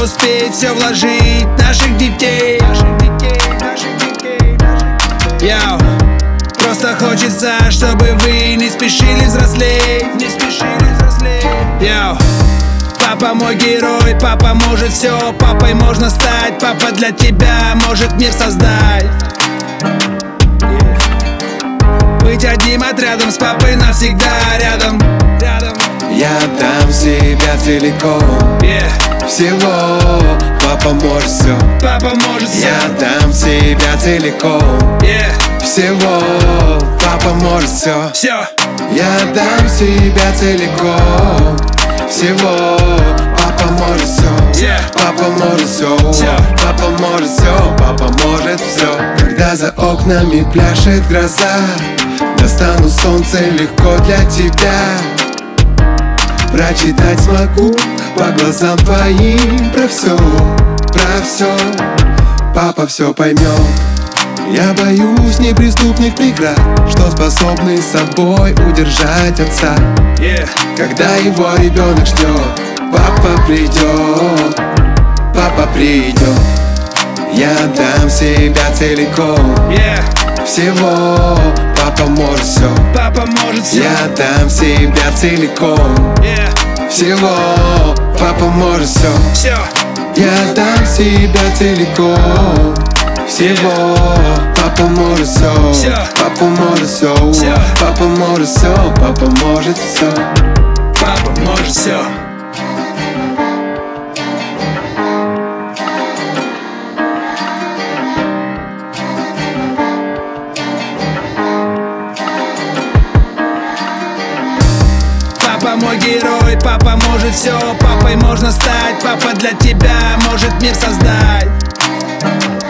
успеть все вложить в наших детей. Яу. Просто хочется, чтобы вы не спешили взрослеть. Яу. Папа мой герой, папа может все, папой можно стать. Папа для тебя может мир создать. Быть одним отрядом с папой навсегда рядом. Я отдам себя целиком, всего, папа может все. Папа может все. Я отдам себя целиком, всего, папа может все. Я отдам себя целиком, всего, папа может все. Папа может все, папа может все, папа может все. Когда за окнами пляшет гроза, достану солнце легко для тебя. Прочитать смогу по глазам твоим про все, папа все поймет. Я боюсь неприступных преград, что способны собой удержать отца. Когда его ребенок ждет, папа придет, папа придет. Я отдам себя целиком, всего, папа может все. Папа может все. Я отдам себя целиком, всего, папа может все. Я отдам себя целиком, всего, папа может все. Папа может все, папа может все, папа может все. Папа может все. Папа мой герой, папа может все, папой можно стать. Папа для тебя может мир создать.